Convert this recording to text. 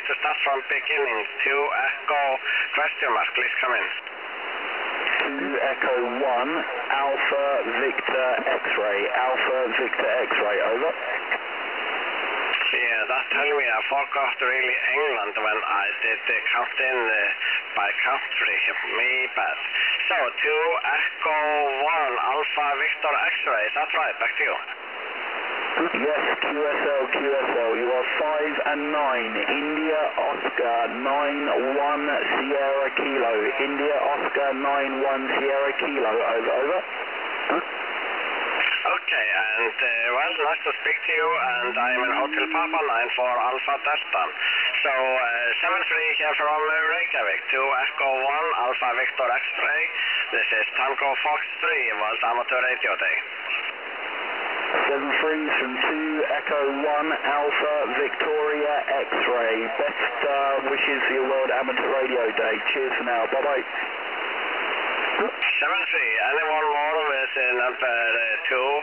to start from beginning. 2 Echo question mark, please come in. 2 Echo 1 Alpha Victor X-ray. Alpha Victor X-ray, over. Yeah, that tell me I forgot really England when I did the count in by country. Me bad. So 2 Echo 1 Alpha Victor X-ray, is that right? Back to you. Yes, QSL, you are 5 and 9, India Oscar 9-1 Sierra Kilo, India Oscar 9-1 Sierra Kilo, over. Okay, and well, nice to speak to you, and I'm in Hotel Papa 94 Alpha Delta. So 73 here from Reykjavik, 2 Echo 1 Alpha Victor X-ray, this is Tango Fox 3, World Amateur Radio Day. 73 from 2 Echo 1 Alpha Victoria X-ray. Best wishes for your World Amateur Radio Day. Cheers for now. Bye-bye. 73, anyone more with number 2?